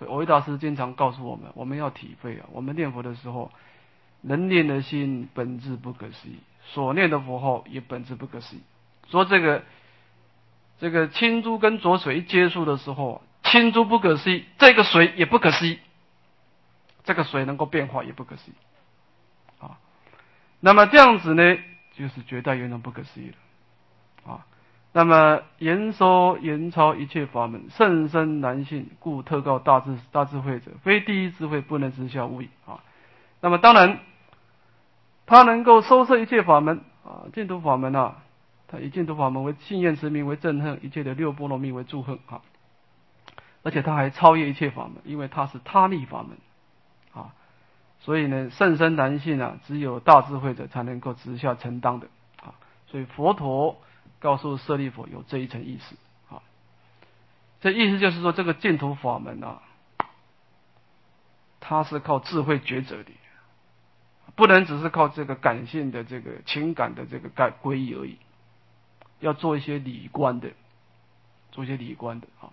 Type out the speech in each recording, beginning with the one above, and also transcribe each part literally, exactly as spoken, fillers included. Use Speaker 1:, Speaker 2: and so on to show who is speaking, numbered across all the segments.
Speaker 1: 所以藕益大师经常告诉我们，我们要体会啊，我们念佛的时候，人念的心本质不可思议，所念的佛号也本质不可思议。说这个这个青珠跟浊水一接触的时候，青珠不可思议，这个水也不可思议，这个水能够变化也不可思议啊。那么这样子呢，就是绝代圆融不可思议了啊。那么言说言超一切法门，甚深难信，故特告大智大智慧者，非第一智慧不能知晓无疑啊。那么当然，他能够收摄一切法门啊，净土法门啊，他以净土法门为信愿持名为憎恨，一切的六波罗蜜为祝恨啊。而且他还超越一切法门，因为他是他力法门啊，所以呢，甚深难信啊，只有大智慧者才能够直下承当的啊。所以佛陀告诉舍利弗有这一层意思啊，这意思就是说，这个净土法门啊，它是靠智慧抉择的，不能只是靠这个感性的这个情感的这个概归依而已，要做一些理观的，做一些理观的啊。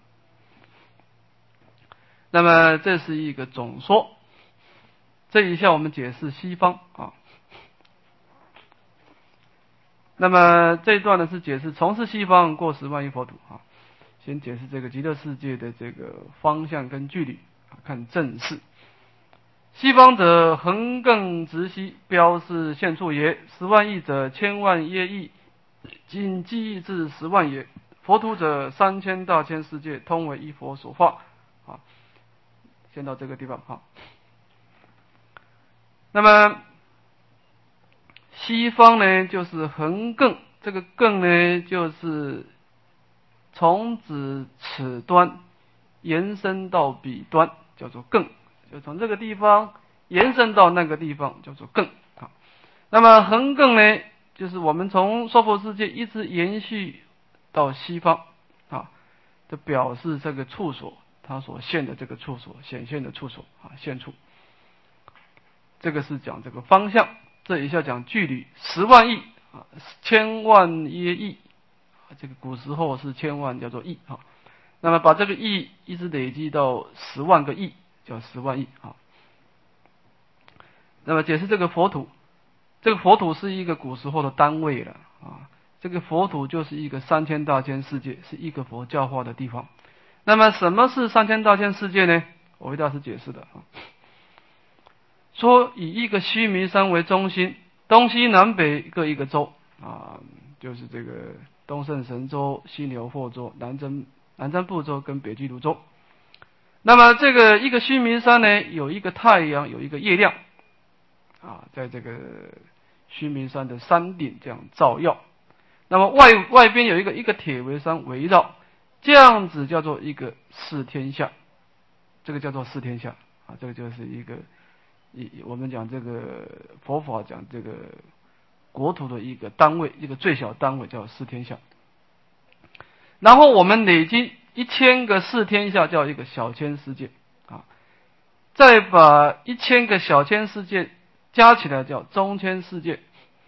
Speaker 1: 那么这是一个总说，这一下我们解释西方啊。那么这一段呢是解释从事西方过十万亿佛土啊，先解释这个极乐世界的这个方向跟距离啊，看正式。西方者横亘直西，标示现处也。十万亿者千万耶亿，仅计至十万也。佛土者三千大千世界，通为一佛所化啊。先到这个地方哈。那么西方呢，就是横亘，这个亘呢，就是从指此端延伸到彼端，叫做亘，就从这个地方延伸到那个地方，叫做亘啊。那么横亘呢，就是我们从娑婆世界一直延续到西方啊，就表示这个处所，它所现的这个处所，显现的处所啊，现处。这个是讲这个方向，这一下讲距离，十万亿啊，千万耶亿，这个古时候是千万叫做亿啊。那么把这个亿一直累积到十万个亿，叫十万亿啊。那么解释这个佛土，这个佛土是一个古时候的单位了啊。这个佛土就是一个三千大千世界，是一个佛教化的地方。那么什么是三千大千世界呢？我为大师解释的啊。说以一个须弥山为中心，东西南北各一个洲啊，就是这个东胜神州、西牛霍州、南征南瞻部洲跟北俱泸州。那么这个一个须弥山呢，有一个太阳，有一个月亮啊，在这个须弥山的山顶这样照耀。那么外外边有一个一个铁围山围绕，这样子叫做一个四天下，这个叫做四天下啊，这个就是一个。一我们讲这个佛法讲这个国土的一个单位，一个最小单位叫四天下。然后我们累积一千个四天下叫一个小千世界啊，再把一千个小千世界加起来叫中千世界，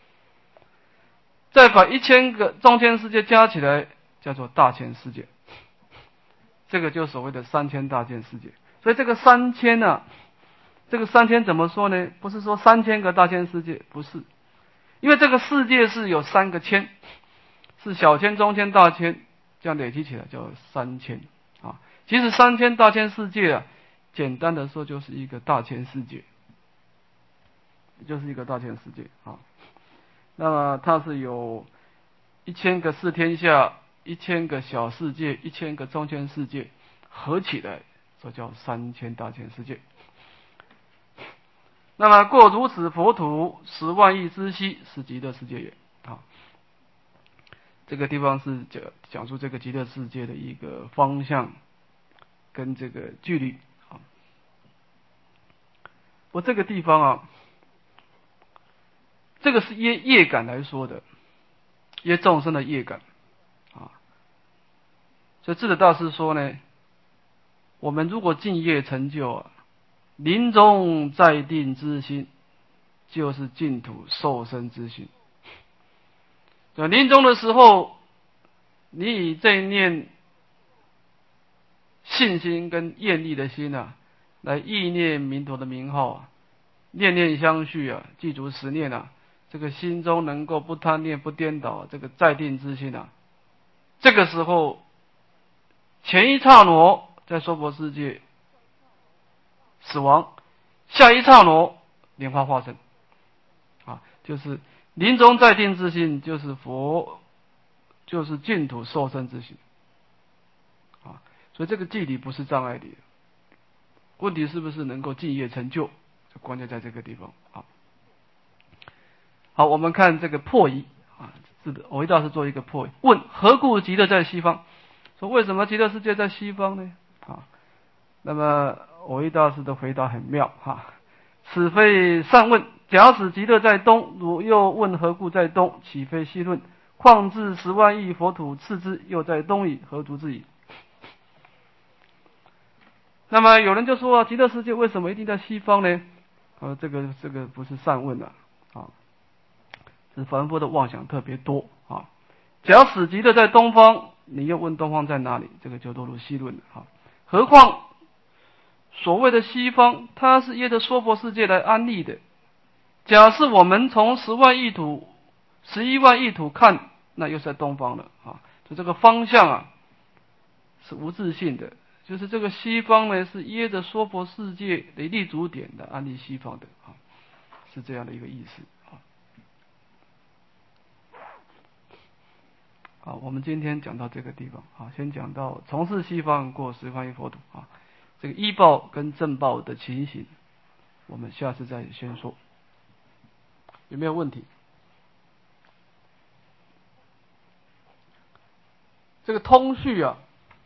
Speaker 1: 再把一千个中千世界加起来叫做大千世界，这个就所谓的三千大千世界。所以这个三千呢、啊。这个三千怎么说呢？不是说三千个大千世界，不是，因为这个世界是有三个千，是小千、中千、大千，这样累积起来叫三千啊。其实三千大千世界啊，简单的说就是一个大千世界，就是一个大千世界啊。那么它是有一千个四天下，一千个小世界，一千个中千世界，合起来说叫三千大千世界。那么过如此佛土十万亿之西，是极乐世界也啊。这个地方是讲讲述这个极乐世界的一个方向跟这个距离啊。我这个地方啊，这个是业业感来说的，业众生的业感啊。所以智者大师说呢，我们如果敬业成就啊，临终在定之心，就是净土受生之心。临终的时候，你以这一念心信心跟愿力的心啊，来意念弥陀的名号啊，念念相续啊，记住十念啊，这个心中能够不贪念不颠倒，这个在定之心啊，这个时候前一刹那在娑婆世界死亡，下一刹那莲花化身啊，就是临终在定之心，就是佛，就是净土受生之心啊，所以这个寂理不是障碍力，问题是不是能够尽业成就，关键在这个地方啊。好，我们看这个破疑啊，是的，藕益大师做一个破疑，问何故极乐在西方？说为什么极乐世界在西方呢？啊，那么藕益大师的回答很妙哈、啊，此非善问，假使极乐在东，汝又问何故在东，岂非细论？况至十万亿佛土次之，又在东矣，何足之矣？那么有人就说啊，极乐世界为什么一定在西方呢？呃，这个这个不是善问啊，啊，是凡夫的妄想特别多啊。假使极乐在东方，你又问东方在哪里？这个就落入细论了啊。何况所谓的西方，它是依着娑婆世界来安立的。假设我们从十万亿土、十一万亿土看，那又是在东方了啊。就这个方向啊，是无自性的。就是这个西方呢，是依着娑婆世界的立足点的安立西方的啊，是这样的一个意思啊。好，我们今天讲到这个地方啊，先讲到从事西方过十万亿佛土啊，这个依报跟正报的情形，我们下次再先说。有没有问题？这个通序啊，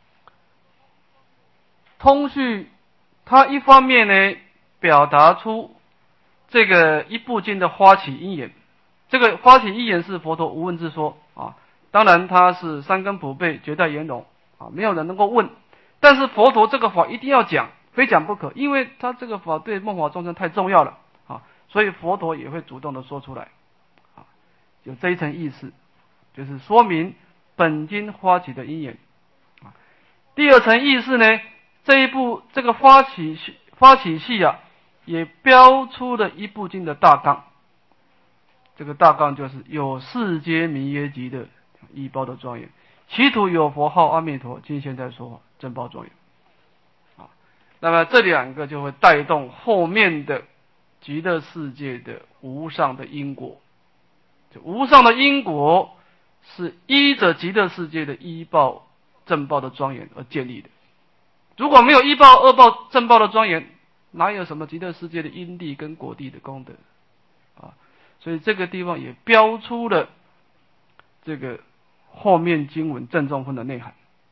Speaker 1: 通序它一方面呢表达出这个一部经的发起因缘，这个发起因缘是佛陀无问之说啊，当然它是三根普被绝代圆融啊，没有人能够问，但是佛陀这个法一定要讲，非讲不可，因为他这个法对梦法众生太重要了啊，所以佛陀也会主动的说出来啊，有这一层意思，就是说明本经发起的因缘啊。第二层意思呢，这一部这个发起发起系啊，也标出了一部经的大纲。这个大纲就是有世间名曰极乐，依报的庄严，其土有佛号阿弥陀，今现在说法正报庄严啊。那么这两个就会带动后面的极乐世界的无上的因果。这无上的因果是依着极乐世界的依报正报的庄严而建立的。如果没有依报恶报正报的庄严，哪有什么极乐世界的因地跟果地的功德啊？所以这个地方也标出了这个后面经文正中分的内涵。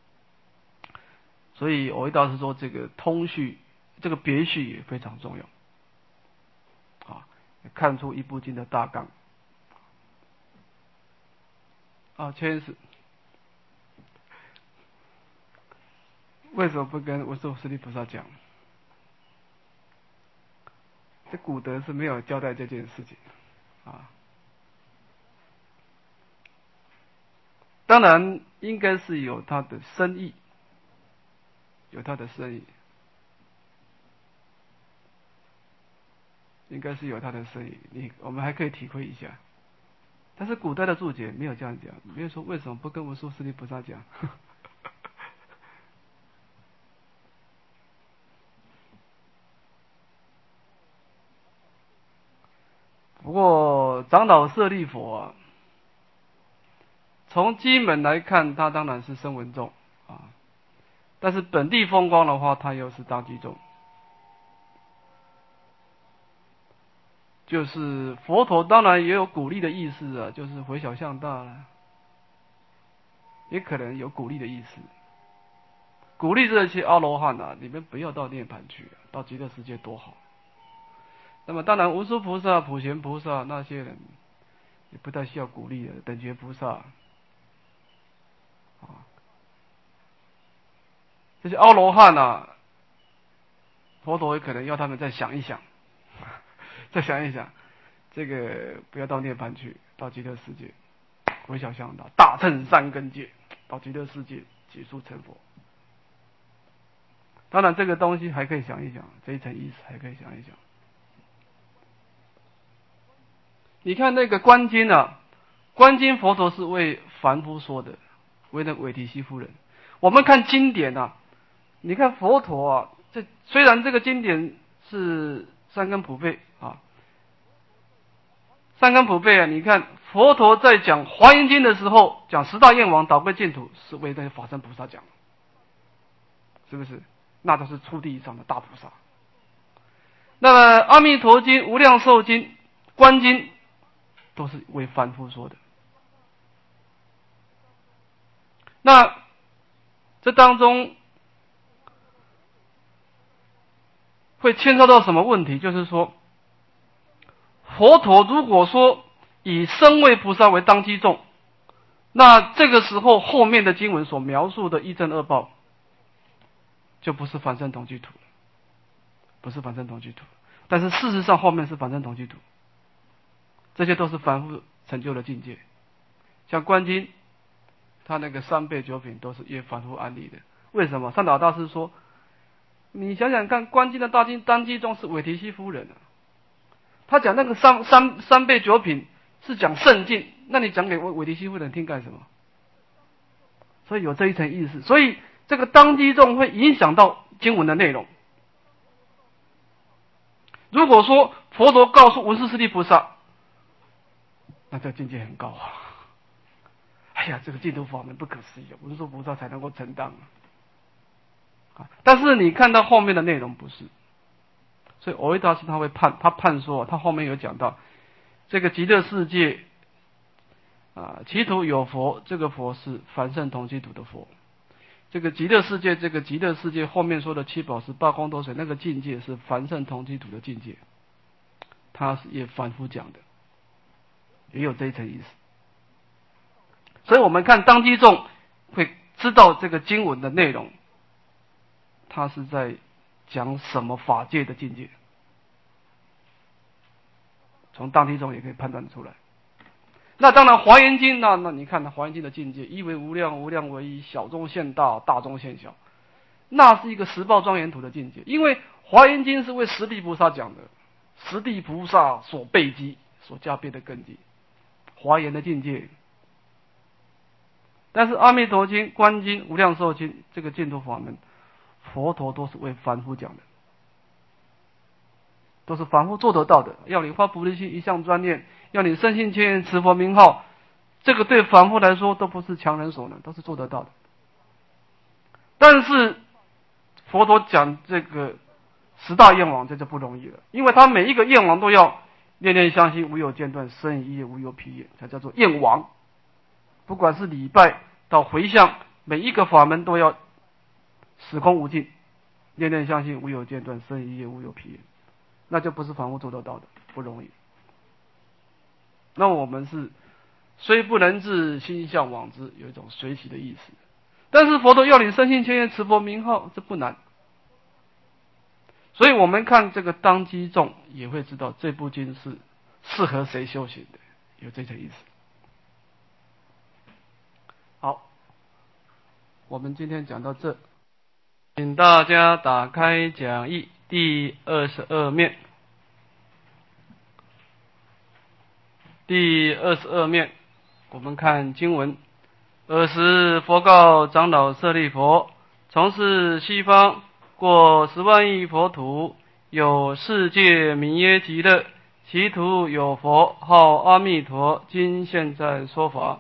Speaker 1: 所以藕益大师说，这个通序，这个别序也非常重要啊，看出一部经的大纲啊。千是为什么不跟文殊师利菩萨讲？这古德是没有交代这件事情啊。当然应该是有他的深意，有他的深意，应该是有他的深意，你我们还可以体会一下。但是古代的注解没有这样讲，没有说为什么不跟文殊师利菩萨讲。不过长老舍利佛啊，从基本来看，他当然是声闻众啊，但是本地风光的话，他又是大机众。就是佛陀当然也有鼓励的意思啊，就是回小向大了，也可能有鼓励的意思，鼓励这些阿罗汉啊，你们不要到涅盘去、啊，到极乐世界多好。那么当然文殊菩萨、普贤菩萨那些人也不太需要鼓励的，等觉菩萨啊，这些阿罗汉啊，佛陀也可能要他们再想一想，再想一想，这个不要到涅盘去，到极乐世界回小向大，大乘三根戒，到极乐世界结束成佛。 当然这个东西还可以想一想，这一层意思还可以想一想。你看那个观经啊，观经佛陀是为凡夫说的，为那韦提希夫人。我们看经典啊，你看佛陀啊，这虽然这个经典是三根普被啊，三根普被啊，你看佛陀在讲华严经的时候，讲十大愿王导归净土，是为那个法身菩萨讲的，是不是？那都是初地以上的大菩萨。那么阿弥陀经、无量寿经、观经，都是为凡夫说的。那这当中会牵涉到什么问题？就是说，佛陀如果说以身为菩萨为当机众，那这个时候后面的经文所描述的一正二报，就不是凡圣同居土了，不是凡圣同居土。但是事实上后面是凡圣同居土，这些都是凡夫成就的境界。像观经，他那个三倍九品都是越凡夫安立的。为什么？善导大师说，你想想看，观经的大经当机众是韦提希夫人啊，他讲那个三三三倍九品是讲圣境，那你讲给韦提希夫人听干什么？所以有这一层意思，所以这个当机众会影响到经文的内容。如果说佛陀告诉文殊师利菩萨，那这个境界很高啊！哎呀，这个净土法门不可思议，文殊菩萨才能够承担啊！但是你看到后面的内容不是，所以藕益大师他会判，他判说，他后面有讲到这个极乐世界啊，其土有佛，这个佛是凡圣同居土的佛。这个极乐世界，这个极乐世界后面说的七宝石八功德水，那个境界是凡圣同居土的境界，他是也反复讲的，也有这一层意思。所以我们看当机众会知道这个经文的内容，他是在讲什么法界的境界，从当机众也可以判断出来。那当然华严经，那那你看华严经的境界，一为无量，无量为一，小中现大，大中现小，那是一个十报庄严土的境界。因为华严经是为十地菩萨讲的，十地菩萨所备机，所加倍的根基，华严的境界。但是阿弥陀经、观经、无量寿经这个净土法门，佛陀都是为凡夫讲的，都是凡夫做得到的。要你发菩提心，一向专念，要你深信切愿持佛名号，这个对凡夫来说都不是强人所能，都是做得到的。但是佛陀讲这个十大愿王，这就不容易了，因为他每一个愿王都要念念相信，无有间断，生一业无有疲厌，才叫做愿王。不管是礼拜到回向，每一个法门都要时空无尽，念念相信，无有间断，生一业无有疲厌，那就不是凡夫做得到的，不容易。那我们是虽不能至，心向往之，有一种随喜的意思。但是佛陀要你深信切愿持佛名号，这不难。所以我们看这个当机众也会知道这部经是适合谁修行的，有这层意思。好，我们今天讲到这，请大家打开讲义第二十二面。第二十二面，我们看经文。尔时佛告长老舍利弗，从是西方过十万亿佛土，有世界名曰极乐，其土有佛，号阿弥陀，今现在说法。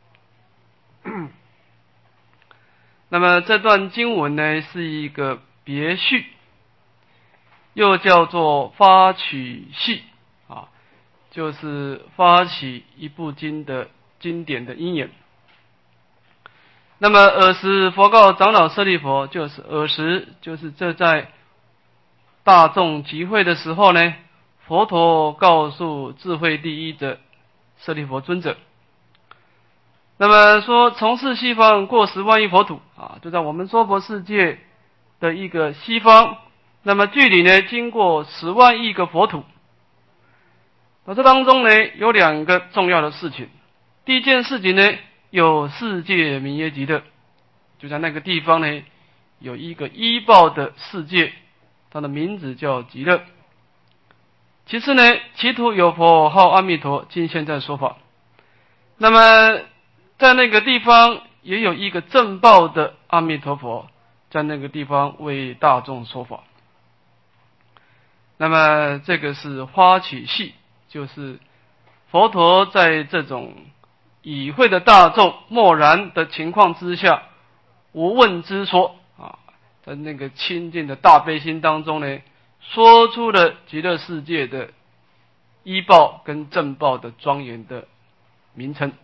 Speaker 1: 那么这段经文呢，是一个别序，又叫做发起序啊，就是发起一部经的经典的因缘。那么尔时佛告长老舍利弗，就是尔时，就是这在大众集会的时候呢，佛陀告诉智慧第一的舍利弗尊者。那么说从事西方过十万亿佛土啊，就在我们娑婆世界的一个西方，那么距离呢经过十万亿个佛土。那这当中呢有两个重要的事情。第一件事情呢，有世界名曰极乐，就在那个地方呢有一个依报的世界，它的名字叫极乐。其次呢，其土有佛号阿弥陀，今现在说法。那么在那个地方也有一个正报的阿弥陀佛，在那个地方为大众说法。那么这个是花起系，就是佛陀在这种已会的大众默然的情况之下，无问之说啊，在那个清净的大悲心当中呢，说出了极乐世界的依报跟正报的庄严的名称。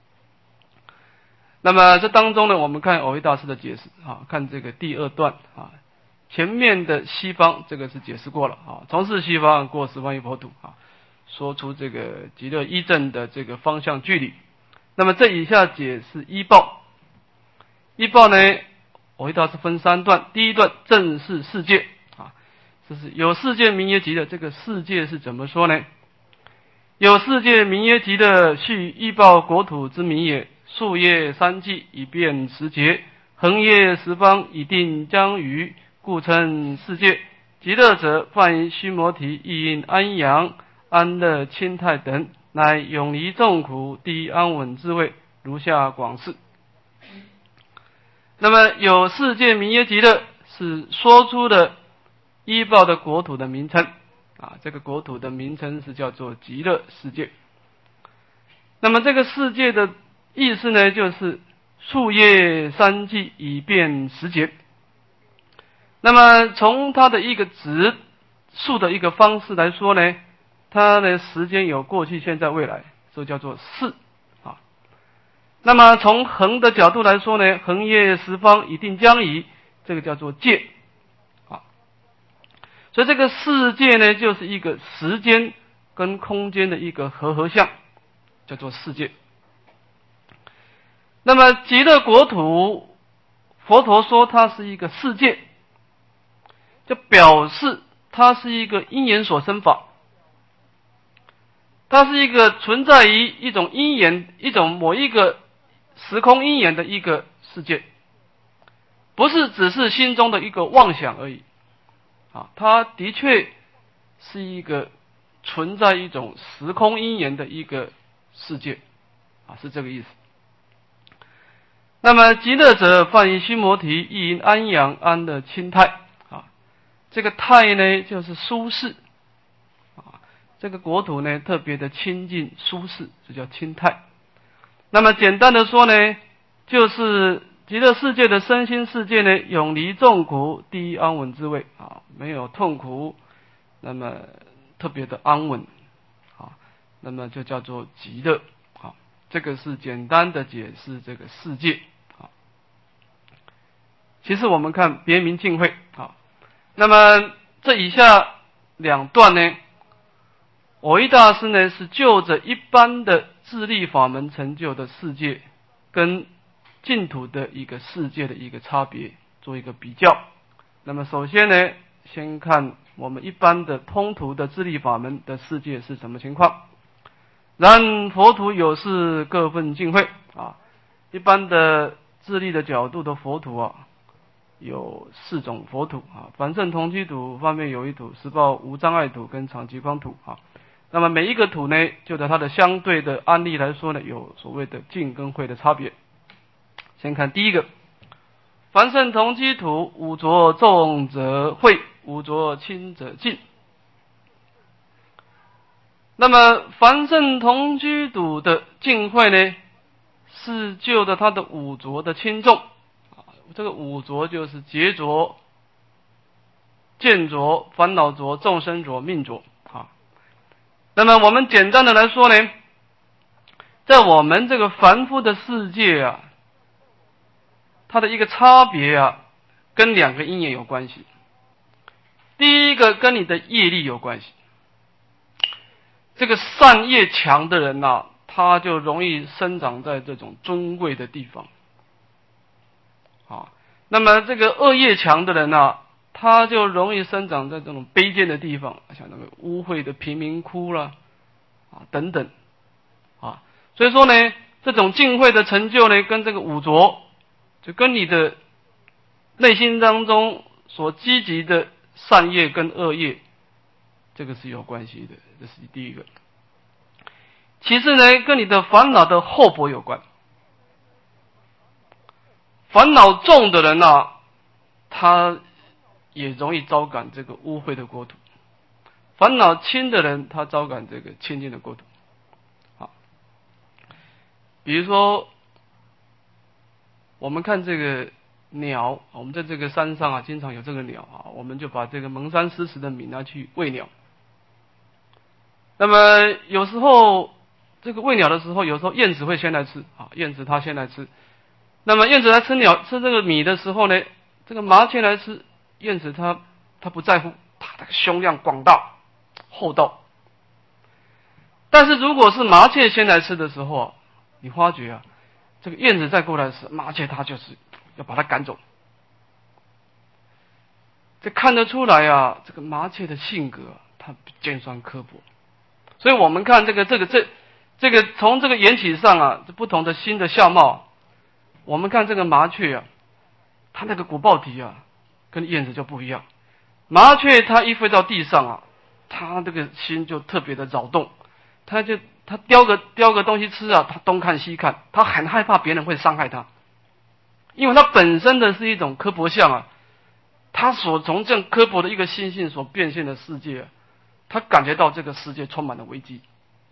Speaker 1: 那么这当中呢，我们看蕅益大师的解释啊，看这个第二段啊，前面的西方这个是解释过了啊，从事西方过十万亿佛土啊，说出这个极乐依正的这个方向距离。那么这以下解释依报。依报呢，蕅益大师分三段，第一段正是世界啊，这是有世界名曰极乐，这个世界是怎么说呢？有世界名曰极乐，系依报国土之名也。数业三季，以变时节；恒业十方，以定将余，故称世界。极乐者，梵须摩提，意因安阳、安乐、清泰等，乃永离众苦，第一安稳智慧。如下广释。那么有世界名曰极乐，是说出了依报的国土的名称啊，这个国土的名称是叫做极乐世界。那么这个世界的意思呢，就是数业三季，以变时节。那么从它的一个指数的一个方式来说呢，它的时间有过去、现在、未来，所以叫做世啊。那么从恒的角度来说呢，恒业十方，以定将移，这个叫做界啊。所以这个世界呢，就是一个时间跟空间的一个和合相，叫做世界。那么极乐国土，佛陀说它是一个世界，就表示它是一个因缘所生法，它是一个存在于一种因缘、一种某一个时空因缘的一个世界，不是只是心中的一个妄想而已啊，它的确是一个存在一种时空因缘的一个世界啊，是这个意思。那么极乐者，梵以须摩提，意因安阳、安乐、清泰啊。这个泰呢，就是舒适啊。这个国土呢，特别的清净舒适，这叫清泰。那么简单的说呢，就是极乐世界的身心世界呢，永离众苦，第一安稳之位啊，没有痛苦，那么特别的安稳啊，那么就叫做极乐啊。这个是简单的解释这个世界。其实我们看别名净慧啊，那么这以下两段呢，蕅益大师呢是就着一般的自力法门成就的世界跟净土的一个世界的一个差别做一个比较。那么首先呢，先看我们一般的通途的自力法门的世界是什么情况。然佛土有是各分净慧啊，一般的自力的角度的佛土啊，有四种佛土啊，凡圣同居土、方面有一土、实报无障碍土跟常极光土啊。那么每一个土呢，就在它的相对的案例来说呢，有所谓的净跟慧的差别。先看第一个，凡圣同居土，五浊重则慧，五浊轻则净。那么凡圣同居土的净慧呢，是就着它的五浊的轻重。这个五浊就是劫浊、见浊、烦恼浊、众生浊、命浊啊。那么我们简单的来说呢，在我们这个凡夫的世界啊，它的一个差别啊，跟两个因缘有关系。第一个跟你的业力有关系。这个善业强的人啊，他就容易生长在这种尊贵的地方。啊，那么这个恶业强的人啊，他就容易生长在这种卑贱的地方，像那个污秽的贫民窟啦，啊等等，啊，所以说呢，这种净慧的成就呢，跟这个五浊，就跟你的内心当中所积极的善业跟恶业，这个是有关系的，这是第一个。其次呢，跟你的烦恼的厚薄有关。烦恼重的人呢、啊，他也容易招感这个污秽的国土；烦恼轻的人，他招感这个清净的国土。好，比如说，我们看这个鸟，我们在这个山上啊，经常有这个鸟啊，我们就把这个蒙山施食的米拿去喂鸟。那么有时候这个喂鸟的时候，有时候燕子会先来吃啊，燕子它先来吃。那么燕子来吃鸟吃这个米的时候呢，这个麻雀来吃，燕子它它不在乎，它的胸量广大厚道。但是如果是麻雀先来吃的时候啊，你发觉啊，这个燕子再过来时，麻雀它就是要把它赶走。这看得出来啊，这个麻雀的性格啊，它尖酸刻薄。所以我们看这个这个这这个从这个缘起上啊，这不同的新的相貌、啊。我们看这个麻雀啊，它那个果报体啊，跟燕子就不一样。麻雀它一飞到地上啊，它这个心就特别的扰动，它就它叼个叼个东西吃啊，它东看西看，它很害怕别人会伤害它，因为它本身的是一种刻薄相啊，它所从这样刻薄的一个心性所变现的世界啊，它感觉到这个世界充满了危机。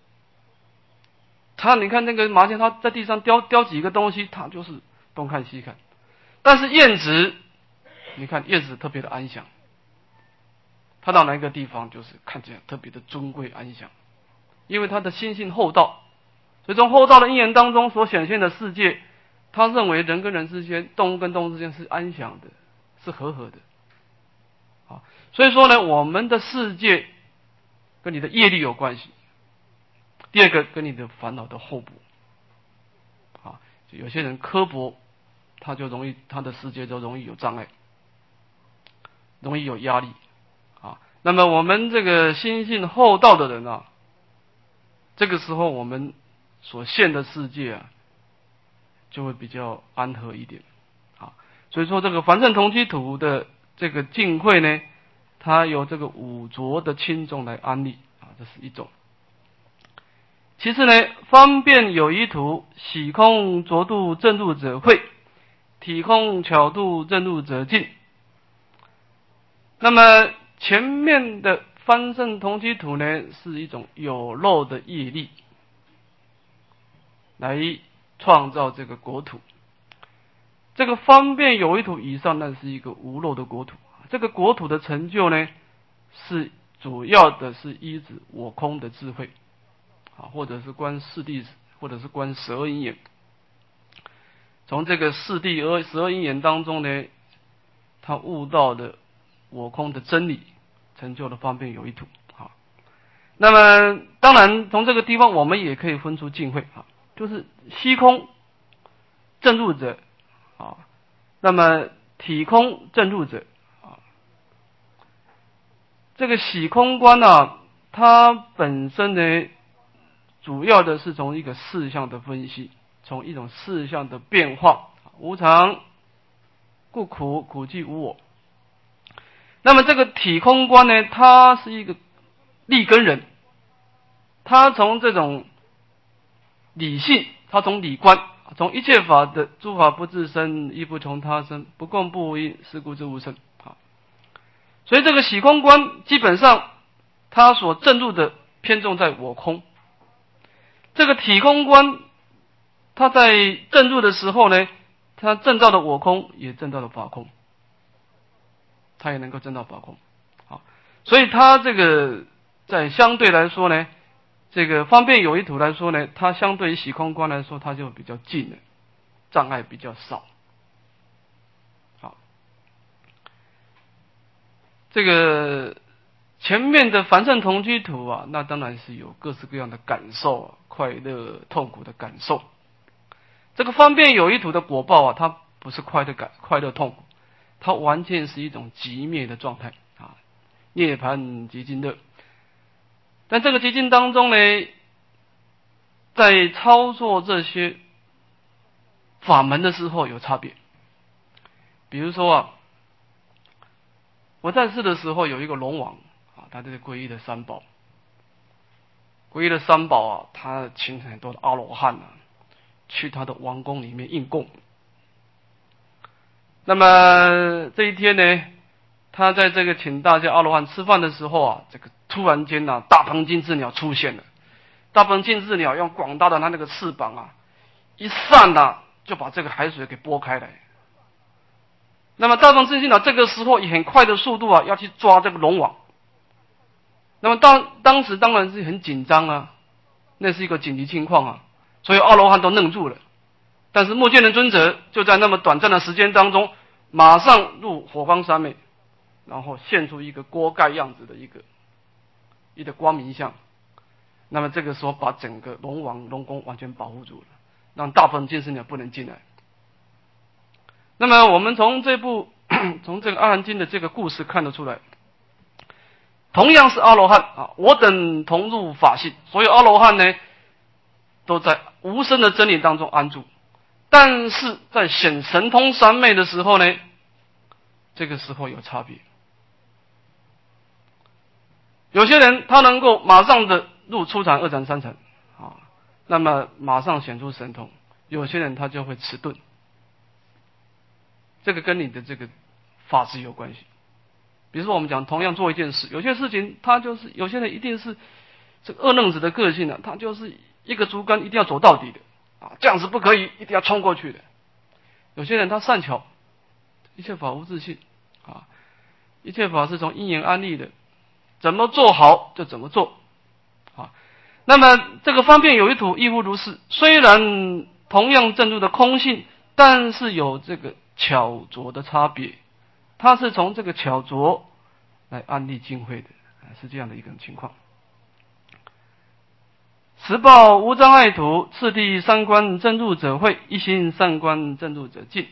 Speaker 1: 他你看那个麻雀，它在地上叼叼几个东西，它就是东看西看。但是燕子，你看燕子特别的安详，它到哪一个地方就是看起来特别的尊贵安详，因为它的心性厚道。所以从厚道的因缘当中所显现的世界，他认为人跟人之间、动物跟动物之间是安详的，是和合的。啊，所以说呢，我们的世界跟你的业力有关系。第二个跟你的烦恼的厚薄，啊，就有些人刻薄，他就容易他的世界就容易有障碍，容易有压力，啊，那么我们这个心性厚道的人啊，这个时候我们所现的世界啊，就会比较安和一点，啊，所以说这个凡圣同居土的这个净慧呢，它由这个五浊的轻重来安立，啊，这是一种。其次呢，方便有一土，喜空浊度正入者慧，体空巧度正入者净。那么前面的方圣同居土呢，是一种有漏的业力，来创造这个国土。这个方便有一土以上，那是一个无漏的国土。这个国土的成就呢，是主要的是依止我空的智慧。啊，或者是观四谛，或者是观十二因缘。从这个四谛而十二因缘当中呢，他悟到的我空的真理，成就了方便有一土。好，那么当然从这个地方我们也可以分出净慧啊，就是虚空正入者啊，那么体空正入者啊，这个喜空观啊，它本身呢，主要的是从一个事项的分析，从一种事项的变化，无常故苦，苦即无我。那么这个体空观呢，它是一个立根人，它从这种理性，它从理观，从一切法的诸法不自生，亦不从他生，不共不无因，是故知无生。啊，所以这个喜空观基本上它所证入的偏重在我空。这个体空观，它在证入的时候呢，它证到的我空，也证到了法空，它也能够证到法空。好，所以它这个在相对来说呢，这个方便有一土来说呢，它相对于喜空观来说，它就比较近了，障碍比较少。好，这个前面的凡圣同居土啊，那当然是有各式各样的感受啊，快乐、痛苦的感受。这个方便有一土的果报啊，它不是快乐感、快乐痛苦，它完全是一种寂灭的状态啊，涅槃极尽乐。但这个极尽当中呢，在操作这些法门的时候有差别。比如说啊， 我在世的时候有一个龙王啊，他这个皈依的三宝，皈依的三宝啊，他请很多的阿罗汉啊，去他的王宫里面应供。那么这一天呢，他在这个请大家阿罗汉吃饭的时候啊，这个突然间啊，大鹏金翅鸟出现了。大鹏金翅鸟用广大的它那个翅膀啊，一扇啊，就把这个海水给拨开来。那么大鹏金翅鸟这个时候以很快的速度啊，要去抓这个龙王。那么当当时当然是很紧张啊，那是一个紧急情况啊，所以阿罗汉都愣住了。但是目犍连尊者就在那么短暂的时间当中，马上入火光三昧，然后现出一个锅盖样子的一个一个光明像。那么这个时候把整个龙王龙宫完全保护住了，让大鹏金翅鸟不能进来。那么我们从这部从这个阿含经的这个故事看得出来，同样是阿罗汉啊，我等同入法性，所有阿罗汉呢都在无生的真理当中安住。但是在显神通三昧的时候呢，这个时候有差别。有些人他能够马上的入初禅、二禅、三禅啊，那么马上显出神通；有些人他就会迟钝，这个跟你的这个法质有关系。比如说我们讲同样做一件事，有些事情他就是有些人一定是这个恶愣子的个性啊，他就是一个竹竿一定要走到底的啊，这样子不可以，一定要冲过去的。有些人他善巧，一切法无自性啊，一切法是从因缘安立的，怎么做好就怎么做啊。那么这个方便有一土亦复如是，虽然同样证入的空性，但是有这个巧拙的差别，它是从这个巧拙来安立净慧的，是这样的一个情况。十报无障碍土，次第三观正入者慧，一心三观正入者净。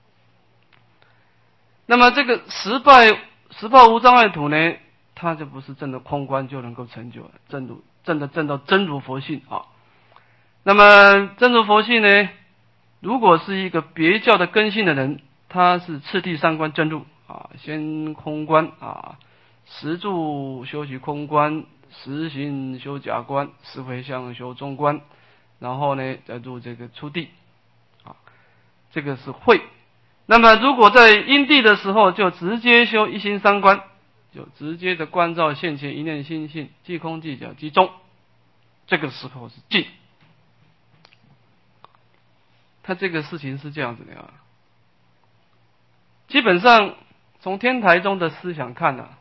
Speaker 1: 那么这个十报十报无障碍土呢，它就不是证的空观就能够成就了，证入证的证到真如佛性啊。那么真如佛性呢，如果是一个别教的根性的人，他是次第三观正入啊，先空观啊，十住修习空观，十行修假观，十回向修中观，然后呢再入这个初地啊，这个是慧。那么如果在因地的时候，就直接修一心三观，就直接的观照现前一念心性，即空即假即中，这个时候是净。他这个事情是这样子的啊，基本上从天台宗的思想看啊，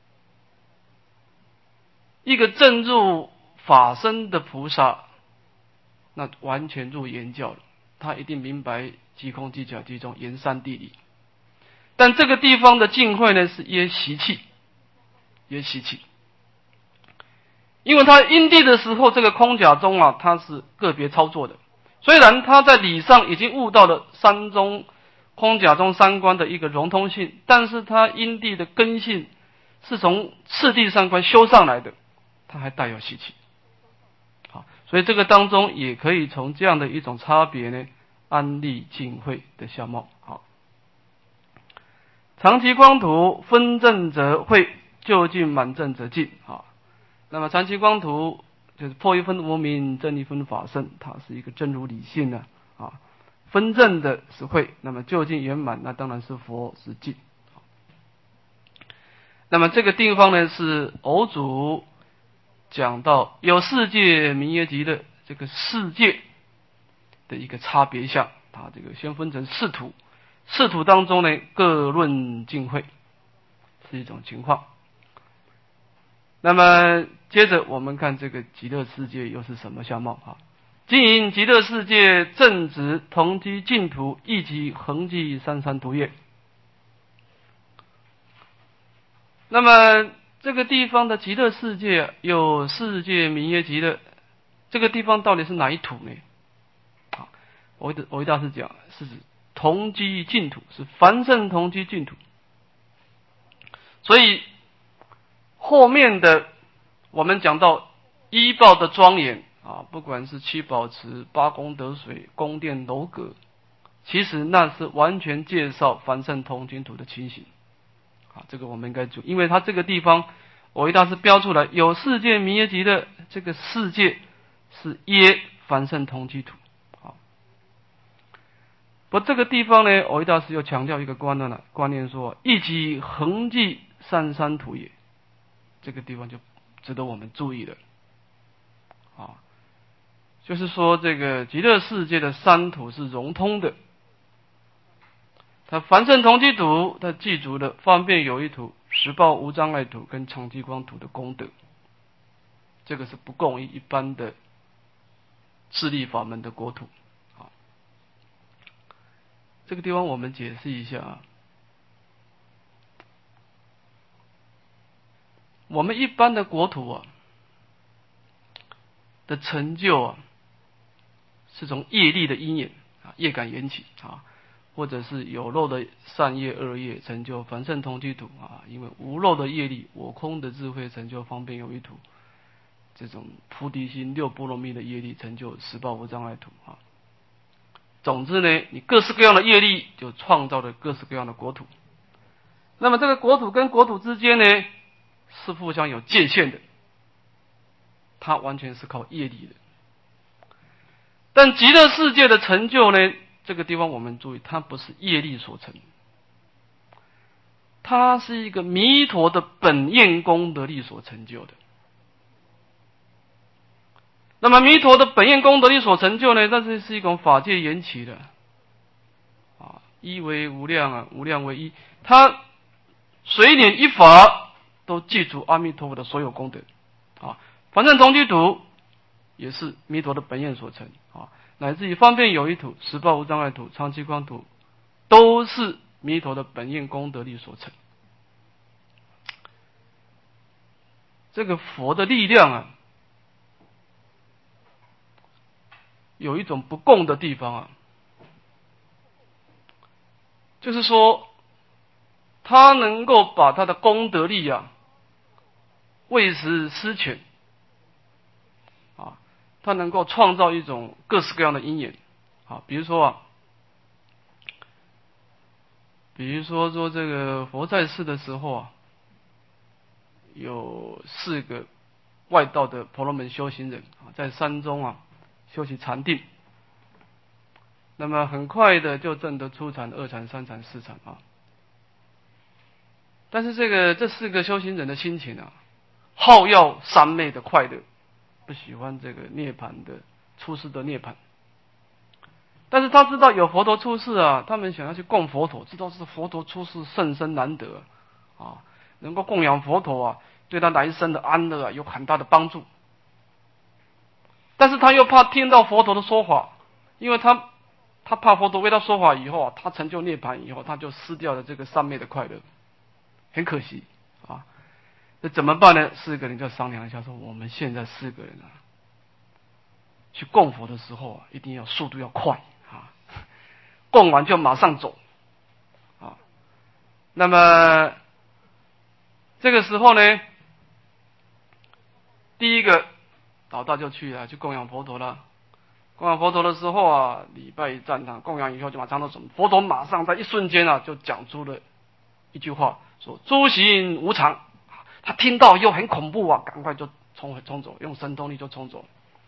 Speaker 1: 一个正入法身的菩萨，那完全入言教了，他一定明白即空即假即中言三谛理。但这个地方的净慧呢，是耶习气，耶习气，因为他因地的时候，这个空假中啊，他是个别操作的。虽然他在理上已经悟到了三中空假中三观的一个融通性，但是他因地的根性是从次第三观修上来的，他还带有习气。好，所以这个当中也可以从这样的一种差别呢，安立净慧的相貌。好，长期光图分正则慧，就近满正则净。好，那么长期光图就是破一分无明，正一分法身，它是一个真如理性的啊。分正的是慧，那么究竟圆满，那当然是佛是净。那么这个地方呢，是偶主讲到有世界名曰极乐，这个世界的一个差别相，它这个先分成四土，四土当中呢各论净慧，是一种情况。那么接着我们看这个极乐世界又是什么相貌啊？经营极乐世界正直同居净土，一即恒济三山土业。那么这个地方的极乐世界有世界名曰极乐，这个地方到底是哪一土呢？啊，我我大师讲是指同居净土，是凡圣同居净土。所以后面的我们讲到依报的庄严啊，不管是七宝池、八功德水、宫殿楼阁，其实那是完全介绍凡圣同居土的情形。 啊，这个我们应该注意，因为它这个地方我一大师标出来，有世界弥耶级的这个世界是耶凡圣同居土。好，不，这个地方呢，藕益大师又强调一个观念了，观念说一即恒记三山土也，这个地方就值得我们注意了。啊，就是说这个极乐世界的三土是融通的。它凡圣同居土，它记住了方便有益土、实报无障碍土跟常寂光土的功德，这个是不共于一般的自力法门的国土。好，这个地方我们解释一下啊。我们一般的国土啊的成就啊，是从业力的因缘啊，业感缘起啊。或者是有漏的善业恶业成就凡圣同居土啊，因为无漏的业力我空的智慧成就方便有益土，这种菩提心六波罗蜜的业力成就十报无障碍土啊。总之呢，你各式各样的业力就创造了各式各样的国土。那么这个国土跟国土之间呢，是互相有界限的，它完全是靠业力的。但极乐世界的成就呢，这个地方我们注意，它不是业力所成，它是一个弥陀的本愿功德力所成就的。那么弥陀的本愿功德力所成就呢，这是是一种法界缘起的啊，一为无量啊，无量为一，它随念一法都记住阿弥陀佛的所有功德啊。凡圣同居土也是弥陀的本愿所成啊。乃至于方便有益土、实报无障碍土、常寂光土，都是弥陀的本愿功德力所成。这个佛的力量啊，有一种不共的地方啊，就是说，他能够把他的功德力啊，为时施权。它能够创造一种各式各样的因缘，啊，比如说啊，比如说说这个佛在世的时候啊，有四个外道的婆罗门修行人啊，在山中啊修习禅定，那么很快的就证得初禅、二禅、三禅、四禅啊。但是这个这四个修行人的心情啊，好要三昧的快乐。不喜欢这个涅槃的出世的涅槃，但是他知道有佛陀出世啊，他们想要去供佛陀，知道是佛陀出世甚深难得啊，能够供养佛陀啊，对他来生的安乐啊有很大的帮助。但是他又怕听到佛陀的说法，因为他他怕佛陀为他说法以后啊，他成就涅槃以后，他就失掉了这个三昧的快乐，很可惜啊。那怎么办呢？四个人就商量一下，说我们现在四个人啊，去供佛的时候啊，一定要速度要快啊，供完就马上走啊。那么这个时候呢，第一个老大就去了，去供养佛陀了。供养佛陀的时候啊，礼拜赞叹，供养以后就马上都什么？佛陀马上在一瞬间啊，就讲出了一句话，说诸行无常。他听到又很恐怖啊，赶快就冲冲走，用神通力就冲走。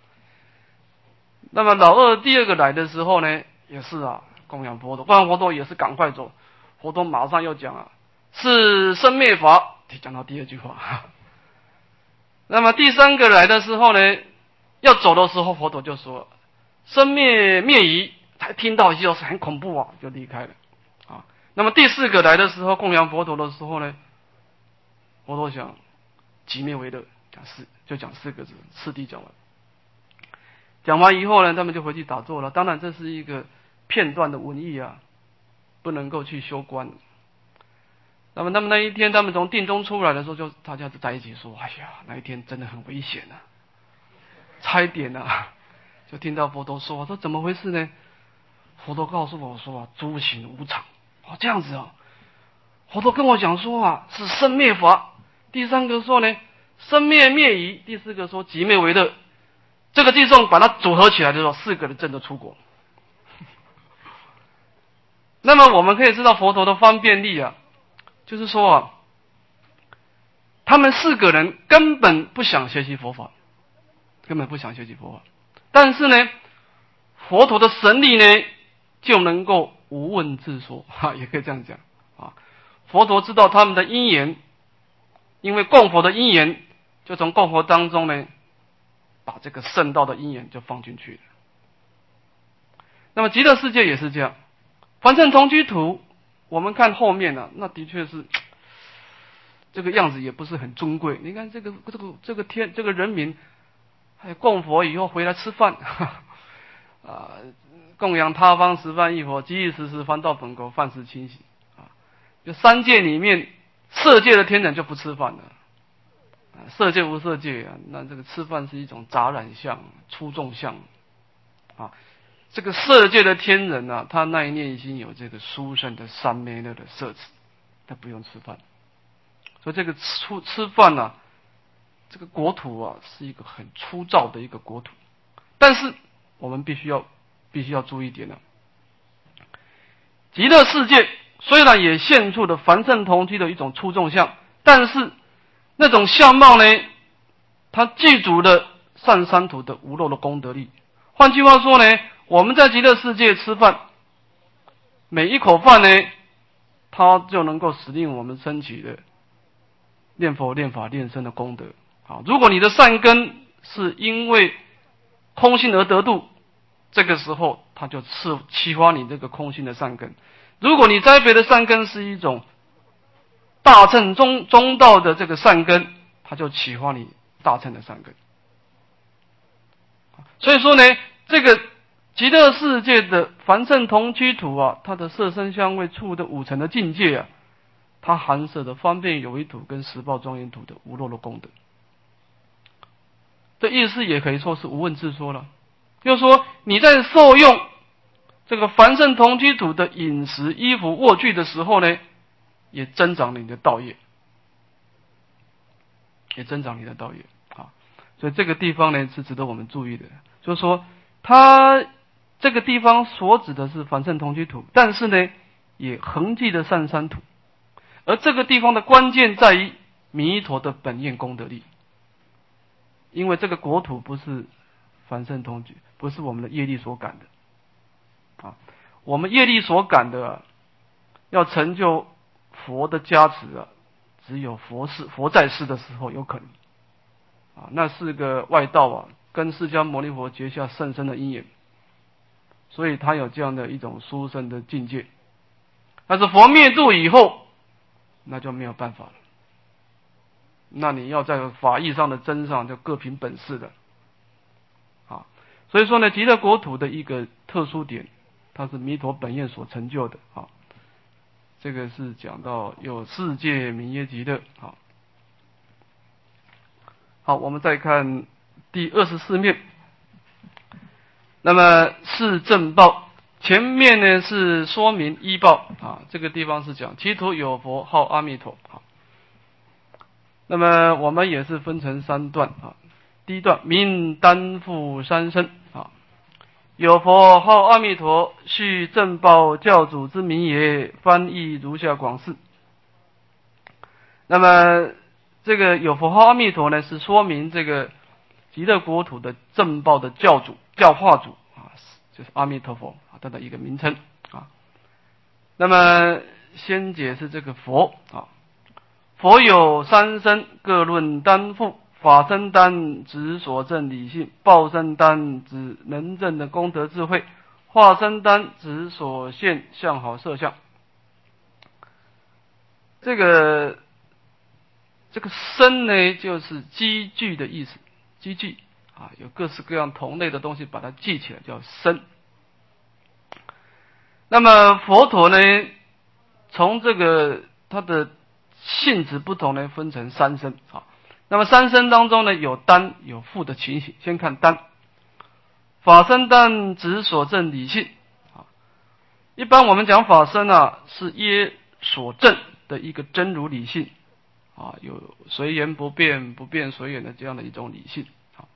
Speaker 1: 那么老二第二个来的时候呢，也是啊，供养佛陀，供养佛陀也是赶快走。佛陀马上又讲啊，是生灭法，讲到第二句话。那么第三个来的时候呢，要走的时候，佛陀就说生灭灭已，才听到又是很恐怖啊，就离开了啊。那么第四个来的时候，供养佛陀的时候呢，佛陀想寂灭为乐，讲四就讲四个字，次第讲完。讲完以后呢，他们就回去打坐了。当然这是一个片段的文艺啊，不能够去修观。那么他们那一天，他们从定中出来的时候，就大家就在一起说：“哎呀，那一天真的很危险啊，差一点啊！”就听到佛陀说：“说怎么回事呢？”佛陀告诉我说：“啊，诸行无常。”哦，这样子啊。佛陀跟我讲说啊，是生灭法。第三个说呢，生灭灭已。第四个说寂灭为乐。这个计算把它组合起来的时候，四个人证得出国。那么我们可以知道佛陀的方便力啊，就是说啊， 他们四个人根本不想学习佛法，根本不想学习佛法。但是呢，佛陀的神力呢，就能够无问自说，哈，也可以这样讲啊。佛陀知道他们的因缘，因为供佛的因缘，就从供佛当中呢，把这个圣道的因缘就放进去了。那么极乐世界也是这样，凡圣同居土，我们看后面啊，那的确是这个样子也不是很尊贵。你看这个这个这个天这个人民，还供佛以后回来吃饭，啊，供养他方十方一佛，即以时时翻到本国，饭食清洗啊。就三界里面，色界的天人就不吃饭了，啊，色界无色界啊，那这个吃饭是一种杂染相、出众相啊。这个色界的天人啊，他那一念心有这个殊胜的三昧乐的摄持，他不用吃饭。所以这个吃吃饭啊，这个国土啊是一个很粗糙的一个国土。但是我们必须要必须要注意一点呢、啊，极乐世界虽然也现出了凡圣同居的一种出众相，但是那种相貌呢，它具足了善三土的无漏的功德力。换句话说呢，我们在极乐世界吃饭，每一口饭呢，它就能够使令我们升起的念佛、念法、念僧的功德。好，如果你的善根是因为空性而得度，这个时候它就赐启发你这个空性的善根。如果你栽培的善根是一种大乘中中道的这个善根，它就启发你大乘的善根。所以说呢，这个极乐世界的凡圣同居土啊，它的色声香味触的五层的境界啊，它含摄的方便有为土跟十报庄严土的无漏的功德。这意思也可以说是无问自说了，就是说你在受用这个凡圣同居土的饮食、衣服、卧具的时候呢，也增长了你的道业，也增长你的道业啊。所以这个地方呢是值得我们注意的，就是说它这个地方所指的是凡圣同居土，但是呢也恒记的善三土，而这个地方的关键在于弥陀的本愿功德力。因为这个国土不是凡圣同居，不是我们的业力所感的啊，我们业力所感的、啊、要成就佛的加持啊，只有佛世佛在世的时候有可能啊，那是个外道啊，跟释迦牟尼佛结下甚深的因缘，所以他有这样的一种殊胜的境界。但是佛灭度以后，那就没有办法了。那你要在法义上的增上，就各凭本事的啊。所以说呢，极乐国土的一个特殊点，它是弥陀本愿所成就的啊。这个是讲到有世界名曰极乐啊。好，我们再看第二十四面。那么是正报，前面呢是说明依报啊，这个地方是讲其土有佛号阿弥陀啊。那么我们也是分成三段啊。第一段名担负三身啊，有佛号阿弥陀，续正报教主之名也，翻译如下广释。那么这个有佛号阿弥陀呢，是说明这个极乐国土的正报的教主、教化主啊，就是阿弥陀佛啊，他的一个名称啊。那么先解释这个佛啊。佛有三身，各论担负。法身担指所证理性，报身担指能证的功德智慧，化身担指所现相好色相。这个这个身呢，就是积聚的意思，积聚啊，有各式各样同类的东西把它记起来叫身。那么佛陀呢，从这个它的性质不同呢，分成三身啊。那么三身当中呢，有担有负的情形。先看担，法身担指所证理性啊。一般我们讲法身啊，是耶所证的一个真如理性啊，有随缘不变、不变随缘的这样的一种理性啊。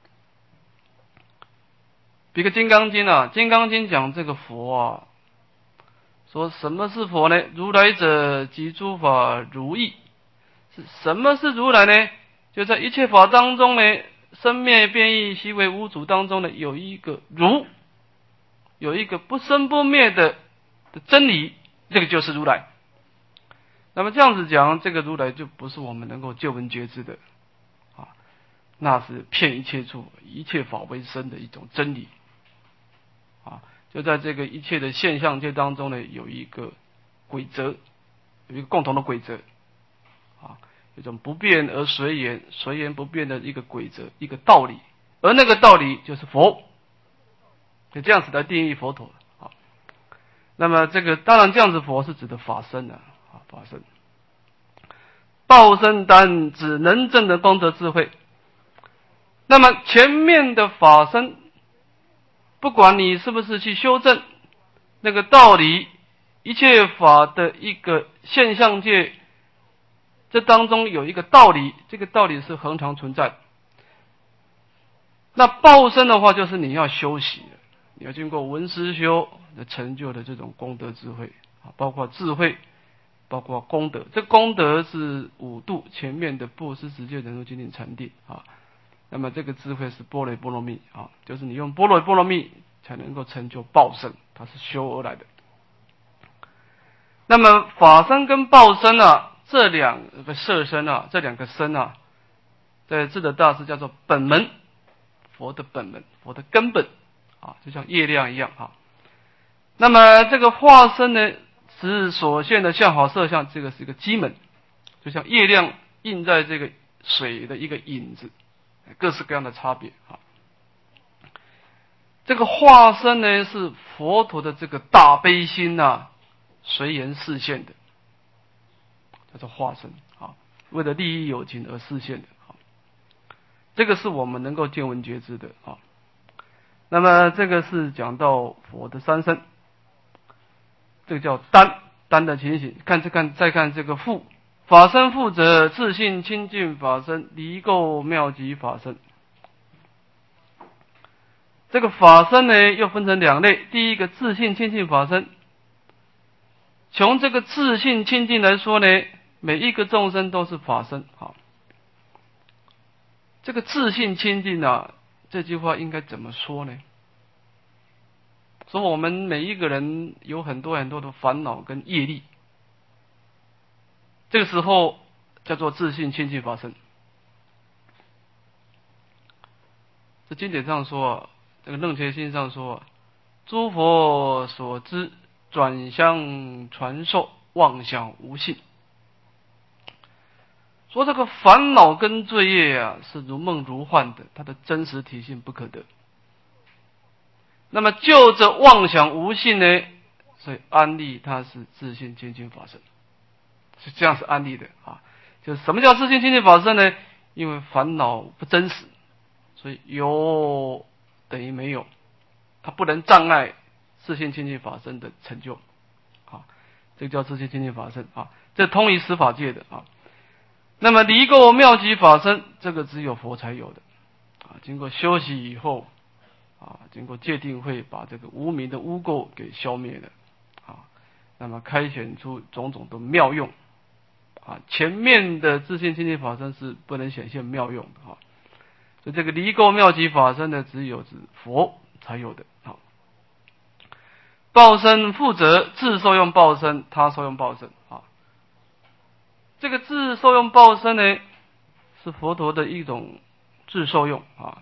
Speaker 1: 比如《金刚经》啊，《金刚经》讲这个佛啊，说什么是佛呢？如来者即诸法如意， 是什么是如来呢？就在一切法当中呢，生灭变异悉为无主当中呢，有一个如，有一个不生不灭的的真理，这个就是如来。那么这样子讲，这个如来就不是我们能够见闻觉知的啊，那是遍一切处一切法为生的一种真理啊。就在这个一切的现象界当中呢，有一个规则，有一个共同的规则啊，一种不变而随缘，随缘不变的一个规则，一个道理，而那个道理就是佛，就这样子来定义佛陀啊。那么这个当然这样子佛是指的法身的啊，法身。报身单指能证的功德智慧。那么前面的法身，不管你是不是去修正那个道理，一切法的一个现象界，这当中有一个道理，这个道理是恒常存在的。那报身的话，就是你要修习的，你要经过闻思修的成就的这种功德智慧啊，包括智慧，包括功德。这功德是五度，前面的布施、持戒、忍辱、精进、禅定啊。那么这个智慧是般若波罗蜜啊，就是你用般若波罗蜜才能够成就报身，它是修而来的。那么法身跟报身啊，这两个色身啊，这两个身啊，在智德大师叫做本门，佛的本门，佛的根本啊，就像月亮一样啊。那么这个化身呢，是所现的相好色相，这个是一个基门，就像月亮映在这个水的一个影子，各式各样的差别啊。这个化身呢，是佛陀的这个大悲心啊，随缘示现的，叫做化身啊，为了利益有情而示现的啊。这个是我们能够见闻觉知的啊。那么这个是讲到佛的三身，这个叫单单的情形。看这看再看这个父法身，父者自性清净法身，离垢妙极法身。这个法身呢，又分成两类。第一个自性清净法身，从这个自性清净来说呢，每一个众生都是法身。好，这个自性清净啊，这句话应该怎么说呢？说我们每一个人有很多很多的烦恼跟业力，这个时候叫做自性清净法身。这经典上说啊，这个楞伽经上说啊，诸佛所知转相传授，妄想无性。说这个烦恼跟罪业啊，是如梦如幻的，它的真实体性不可得。那么就着妄想无性呢，所以安立它是自性清净法身，是这样是安立的啊。就是什么叫自性清净法身呢？因为烦恼不真实，所以有等于没有，它不能障碍自性清净法身的成就啊。这个叫自性清净法身啊，这通于十法界的啊。那么离垢妙极法身，这个只有佛才有的啊。经过修习以后啊，经过戒定慧，把这个无明的污垢给消灭了啊，那么开显出种种的妙用啊。前面的自性清净法身是不能显现妙用的啊，所以这个离垢妙极法身呢，只有指佛才有的啊。报身负责自受用报身，他受用报身啊。这个自受用报身呢，是佛陀的一种自受用啊。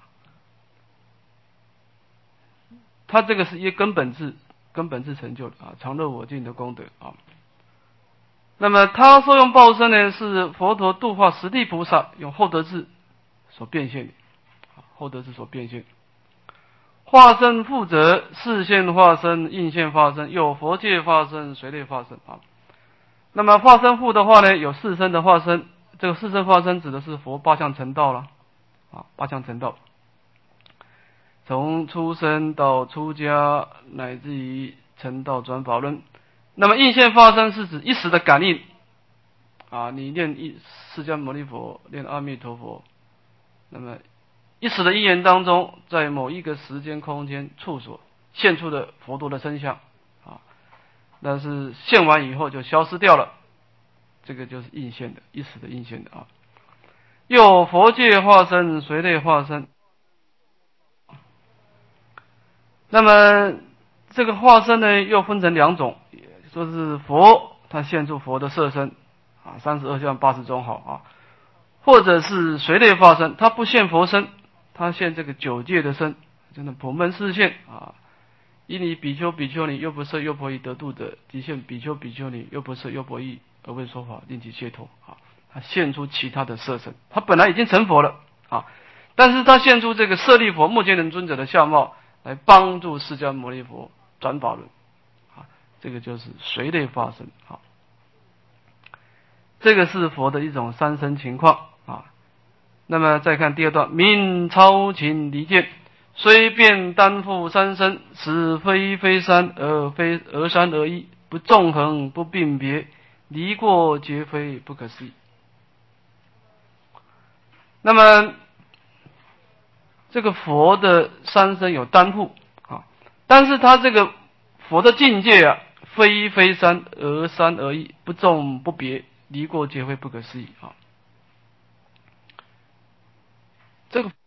Speaker 1: 他这个是一个根本智，根本智成就的啊，常乐我净的功德啊。那么他受用报身呢，是佛陀度化十地菩萨用厚德智所变现的，厚德智所变现。化身负责示现化身、应现化身，有佛界化身、随类化身啊。那么化身父的话呢，有四身的化身，这个四身化身指的是佛八相成道了啊，八相成道，从出生到出家，乃至于成道转法轮。那么应现化身是指一时的感应啊，你念一释迦牟尼佛，念阿弥陀佛，那么一时的因缘当中，在某一个时间空间处所现出的佛陀的身相啊，但是现完以后就消失掉了， 这个就是应现的，一时的应现的啊。又佛界化身，随类化身。那么这个化身呢，又分成两种，说是佛，他现出佛的色身啊，三十二相八十种好啊，或者是随类化身，他不现佛身，他现这个九界的身，真的普门示现啊。以你比丘、比丘尼又不摄又婆夷得度者，即现比丘、比丘尼又不摄又婆夷而为说法，令其解脱啊。他现出其他的色身，他本来已经成佛了啊，但是他现出这个舍利佛、目犍连尊者的相貌，来帮助释迦牟尼佛转法轮啊。这个就是随类化身啊。这个是佛的一种三身情况啊。那么再看第二段，名超情离见，虽便担负三身，使非非三而非而三而一，不纵横不并别，离过皆非不可思议。那么这个佛的三身有担负啊，但是他这个佛的境界啊，非非三而三而一，不纵不别，离过皆非不可思议啊。这个